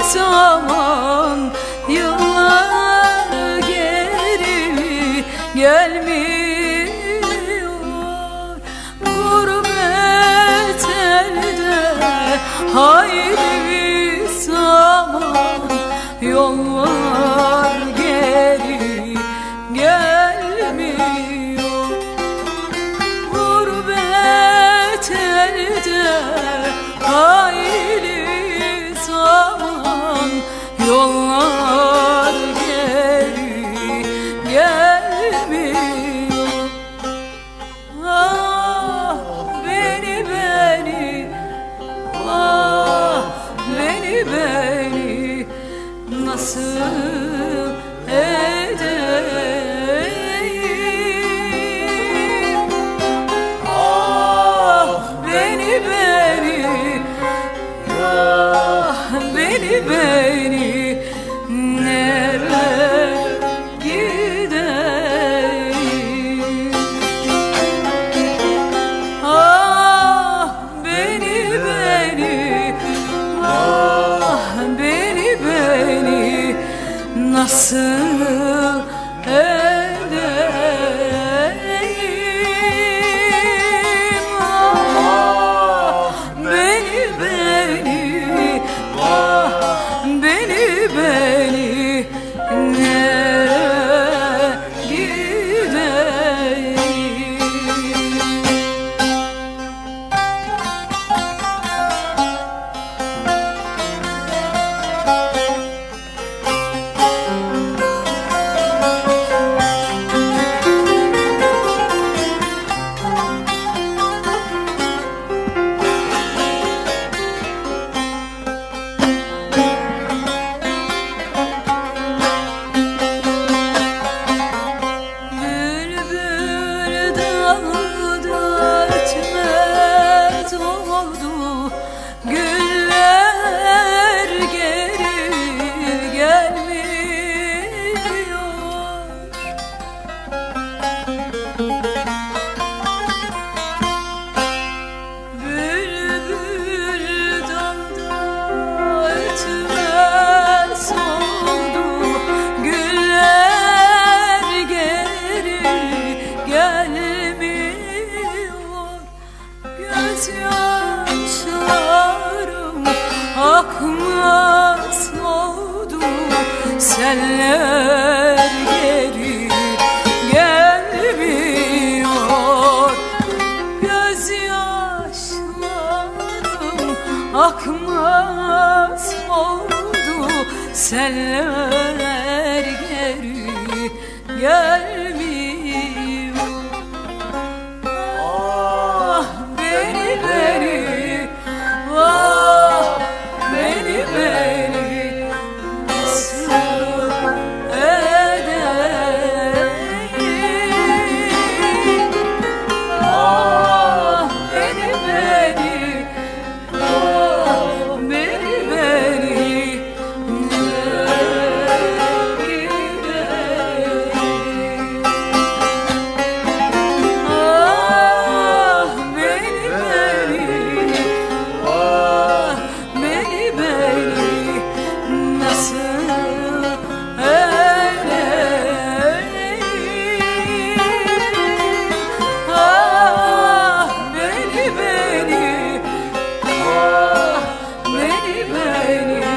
zaman yıllar geri gelmiyor. Gurbet elde hayli zaman yollar geri gelmiyor. Gurbet elde hayli zaman yollar geri gelmiyor. Ah beni, ah beni nasıl edeyim? Ah beni, ah beni nereye gideyim? Ah beni, ah beni nasıl edeyim? Ah beni, ah beni nereye gideyim? Güller geri gelmiyor. Bülbül dalda ötmez oldu. Güller geri gelmiyor. Gözyaşlarım akmaz oldu. Seller geri gelmiyor. Gözyaşlarım akmaz oldu. Seller geri gelmiyor. Ah beni, ah beni nasıl edeyim? Ah beni, ah beni nereye gideyim? Ah beni, ah beni nasıl edeyim? Ah beni, ah beni